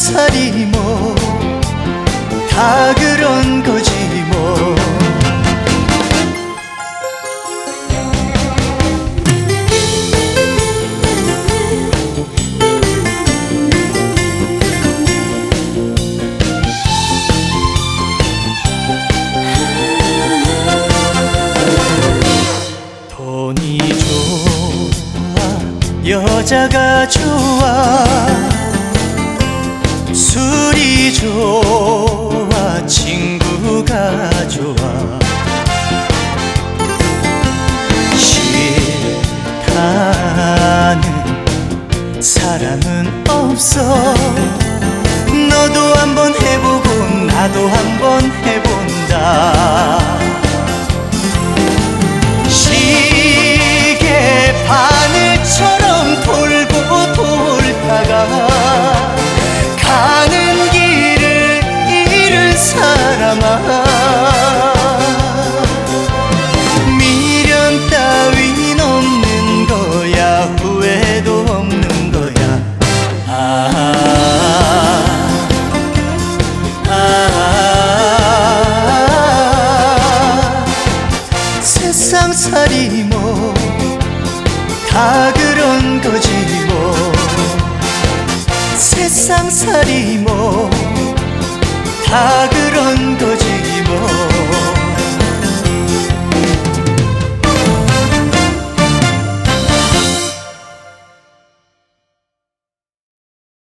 세상살이 뭐 다 그런 거지 뭐. 돈이 좋아 여자가 좋아 술이 좋아 친구가 좋아 싫다는 사람은 없어. 너도 한번 해보고 나도 한번 해본다. 시계 바늘처럼 돌고 돌다가 가는 길을 잃은 사람아, 미련 따윈 없는 거야. 후회도 없는 거야. 세상살이 뭐 다 그런 거지 뭐. 세상살이 뭐 다 그런 거지 뭐.